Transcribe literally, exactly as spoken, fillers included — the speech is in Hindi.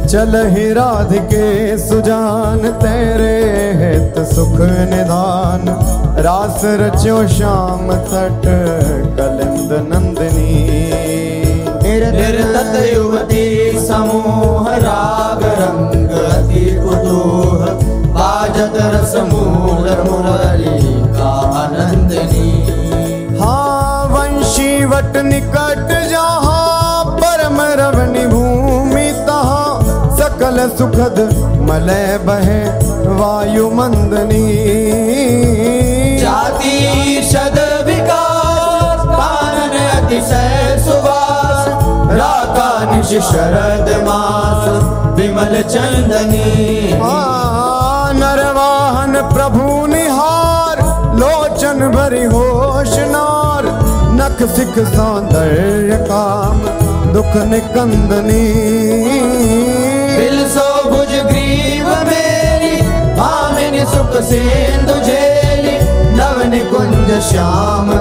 चल ही राधिके सुजान तेरे हित सुख निधान। रास रच्यो श्याम तट कलिंद नंदिनी। निर्तत युवती समूह राग रंग अति कुतूह। बाजत रस मूल मुरली का आनंदनी। हाँ वंशी वट निकट जहाँ परम रवनि भूमि तहाँ। सकल सुखद मलय बहे वायु मंदनी। जाति शद विकास कानन अतिशय सुवास। राका निश शरद मास विमल चंदनी। हाँ नरवाहन प्रभु निहार लोचन भरी होशनार। नख सिख सौंदर्य काम दुख निकंदनी। दिल सो भुज ग्रीव मेरी भामिनी सुख सिंधु झेली। नव निकुंज श्याम